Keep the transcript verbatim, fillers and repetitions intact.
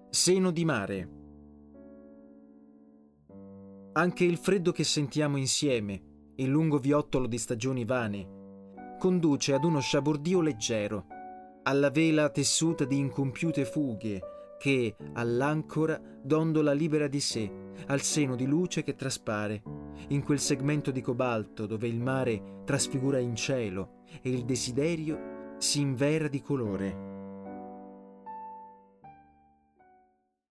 Seno di mare. Anche il freddo che sentiamo insieme, il lungo viottolo di stagioni vane, conduce ad uno sciabordio leggero, alla vela tessuta di incompiute fughe che, all'ancora, dondola libera di sé, al seno di luce che traspare, in quel segmento di cobalto dove il mare trasfigura in cielo e il desiderio si invera di colore.